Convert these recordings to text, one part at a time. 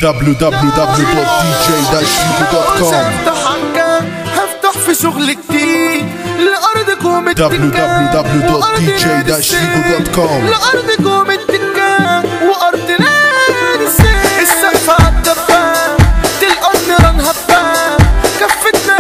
www.dj-shibu.com. هفتح في شغل جديد لأرضكم www.dj-shibu.com. لأرضكم الدكان وأرضنا نسيت السقف عالدبان تلقى النيران هبان كفتنا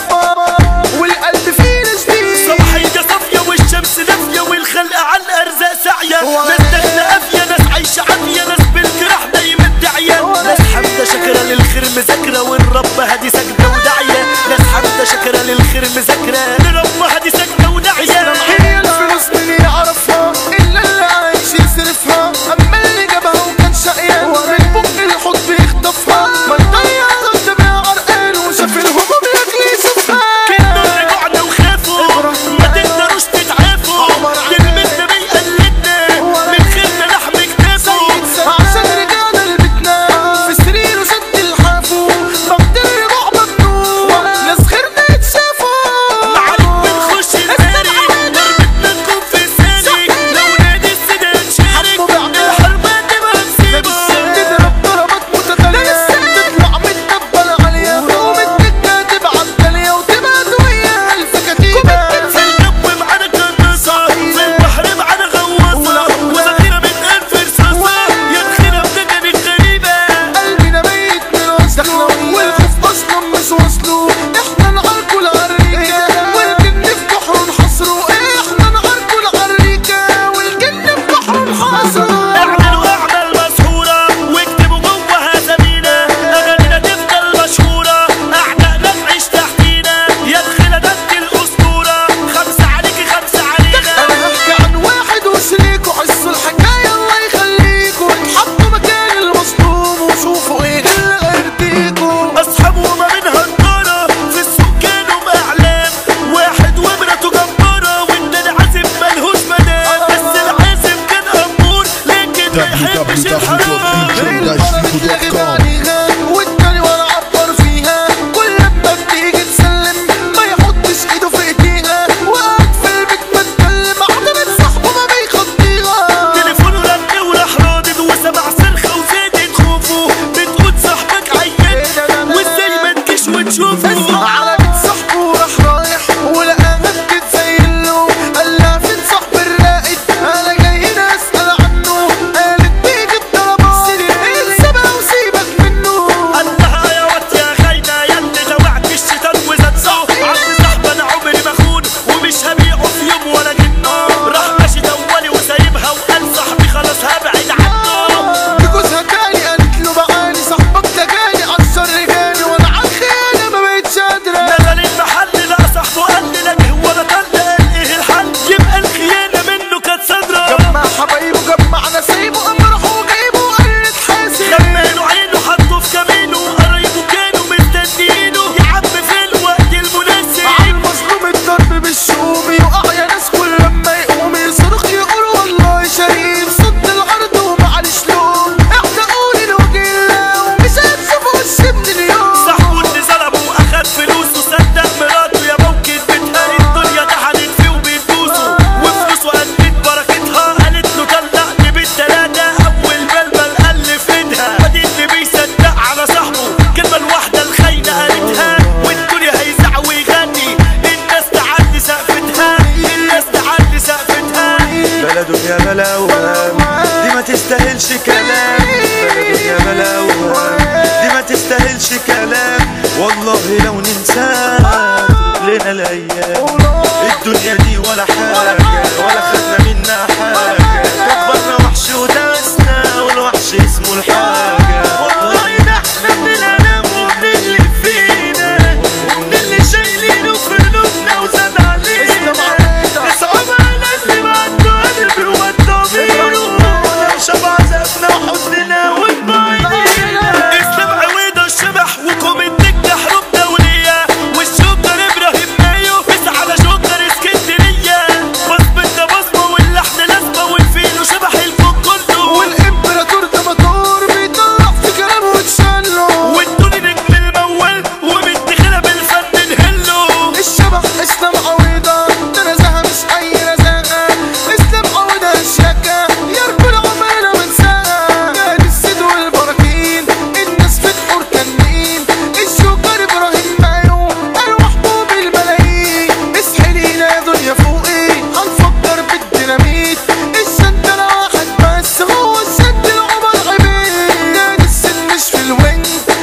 لطبان والقلب فينا جديد صباحية صافية والشمس دافية والخلق على الأرزاق ساعية ناس داخلة قافية ناس عايشة عافية ناس بالجراح دايما داعية ناس حمدة شاكرة للخير مذاكرة والرب هادي ساجدة وداعية ناس حمدة شاكرة للخير مذاكرة لرب هادي ساجدة وداعية هي الفلوس مين يعرفها إلا اللي عايش يصرفها أما اللي جابها وكان شقيان من بق الحوض بيخطفها ما نضيع قدامها عرقان وشاف الهموم ياكل يشوفها كنا رجعنا وخافوا ما تقدروش تتعافوا كلمتنا بيقلدنا من خيرنا لحم كتافه عشان رجعنا لبيتنا في سرير وشد الحافو بغد الرجوع ممنوع ناس غيرنا يتشافوا معاك بنخش الناري ضربتنا تكون في ثاني لو نادي السيدان شارك الحربات تبقى نسيبه تضرب ضربات متتالية تطلع متدبل عالية ومتكة تبعت تالية وتبقى دوية الفكاتيبة في الجو معانا كناسة في البحر معانا غواصة وذخيرة من ألف رصاصة يا تخيرة بدجن غريبة قلبنا ميت من وصله والخوف اصلا مش وصله احنا نعركوا العريكة والجن في بحر نحصره احنا نعركوا العريكة والجن في بحر نحصره اعملوا أعمال مسحورة واكتبوا جواها زميلة أغانينا تفضل مشهورة أعدائنا تعيش تحتينا يا تخيلة ده انت الأسطورة خمسة عليكي خمسة علينا انا هحكي عن واحد وشريكه حسوا الحكاية الله يخليكوا اتحطوا مكان المظلوم وشوفوا ايه اللي هيرضيكوا أصحاب وما منها النارة في السوق كانوا بأعلام واحد ومراته جبارة والتاني عازب ملهوش مدام بس العازب كان أمور لكن ما يحبش الحرام www.dj-shibu.com. والتاني وانا عبر فيها كل لما بتيجي تسلم ما يحطش ايده في ايديها وقعد في البيت متكلم عضلة صاحبه ما بيخضيها تليفونه رن وراح رادد وسمع صرخة وزادت خوفه بتقول صاحبك عيان وازاي ما تجيش وتشوفه على بيت صاحبه وراح رايح ولقاها بتتزينله قال لها فين صاحب الراقد انا جاي هنا اسال عنه قالت بيجي بطلبات سيبها وسيبك منه قال لها يا واد يا خاينة يا اللي لوعت الشيطان وزاد صوت عند صاحبي انا عمري ما اخون ومش هبيعه في يوم ولا جنه راح ماشي دولي وسايبها وقال صاحبي خلاص هبعد عنه جوزها تاني قالت له بعاني صاحبك ده جاني عالشر جاني وانا عالخيانة ما بقتش قادرة نزل المحل لقى صاحبه قال لي لا هو انا طلع قال ايه الحل يبقى الخيانة منه كانت صادرة جمع حبايبه جمع نسايبه قام راحوا جايبه وقال اتحاسب خمنوا عينه حطه في كمينه وقرايبه كانوا مستنيينه يا عم في الوقت المناسب عالمظلوم الضرب بالشوم يقع يا ناس كل لما يقوم يصرخ يقول والله شريف صد الارض ومعلش لون اعتقوني لوجه الله ومش هتشوفوا وش من اليوم صاحبه اللي ظلمه واخد فلوسه صدق مراته يا موكل بتهان الدنيا تحنت فيه وبتدوسه وفلوسه قلت بركتها قالت له طلقني بالتلاتة اول كلمة القلب في ايدها ادي اللي بيصدق على صاحبه كلمة الواحدة الخاينة قالتها والدنيا هيزع ويغني الناس تعدي سقفتها الناس تعدي سقفتها بلا دنيا بلا وهم دي ما تستاهلش كلام بلا دنيا بلا وهم دي ما تستاهلش كلام والله لو ننساها لنا الايام الدنيا دي ولا حاجة ولا خدنا منها حاجة كبرنا وحش وداسنا والوحش اسمه الحاجة والله ده احنا من الالم ومن اللي فينا ومن اللي شايلينه في قلوبنا وزاد علينا نصعب على اللي ما عنده قلب ومضامينه ونشرب عذابنا وحزننا وطبايعنا اسلام عويضة الشبح وكومنتك حروب دولية والشوكر ابراهيم مايو بس على شوكر اسكندرية بص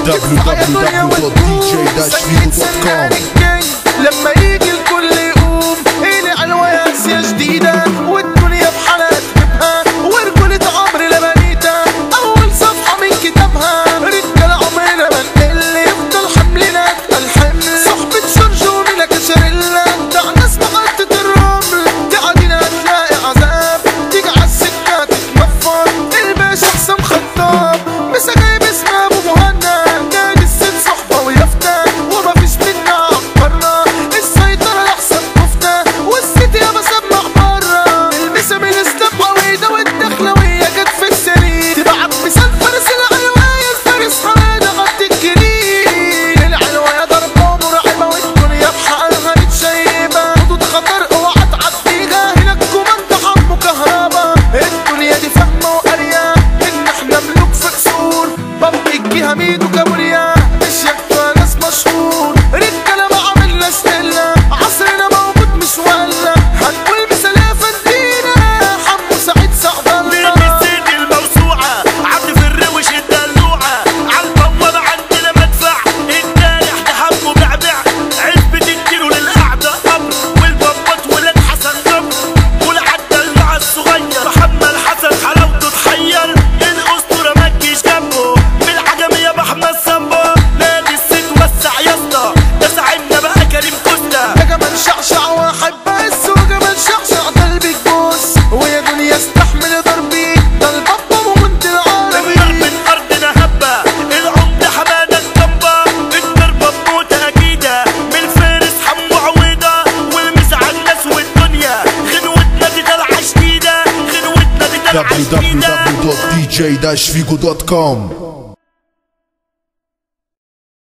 www.dj-figo.com. لما يجي الكل يقوم إلي علوة ياسية جديدة والدنيا بحالها تجيبها ورجولة عمر لبنيتها أول صفحة من كتابها رجال عمرنا ما نقل يفضل حملنا الحمل صحبة شرجو ميلا كشريلا دع ناس محطة الرمل تعدينا هتلاقي عذاب تيجي عالسكة تتنفر الباشا حسام خطاب مسا جايب اسم أبو مهنا نادي الست صحبة ويافطة ومفيش منا عبرنا السيطرة لأحسن كفتة والست يابا سمع برا المسا من الاسلام والدخلوية جت في السرير تبعت مثال فارس العلواية الفارس حمادة غطي الجليل العلواية ضربة مرعبة والدنيا بحقها متشيبة خطوط خطر اوعى تعديها هنا الكوماندا حمو كهربا الدنيا دي فاهمة وقارية ان احنا ملوك في قصور بابا الجهة ميدو كابوريا مش يكفى ناس مشهور رجالة ما عملنا ستيلا عصرنا موجود مش ولا هنقول مثال يا فندينا حمو سعيد سعد الله السيد الموسوعة عبد في الروش الدلوعة عالبوابة عندنا مدفع الدارح ده حمو بعبع عزبة الكيلو للقعدة قبر والبابات ولاد حسن جبر والعدل مع الصغير محمد حسن حلاوته تحير الأسطورة مجيش جنبه بالعجمية بأحمد سمبا نادي الست وسع يا اسطى ده زعيمنا بقى كريم كوستا ده جمال شعشع واحد بس وجمال شعشع ده البيج بوس ويا دنيا استحمل ضربي ده البابا ومنت النار العربي من أرضنا هبة العمدة حمادة الجنبة الضربة بموتة أكيدة من الفارس حمو عويضة والمس على الناس والدنيا غنوتنا دي طالعة شديدة غنوتنا دي طالعة شديدة www.dj-figo.com.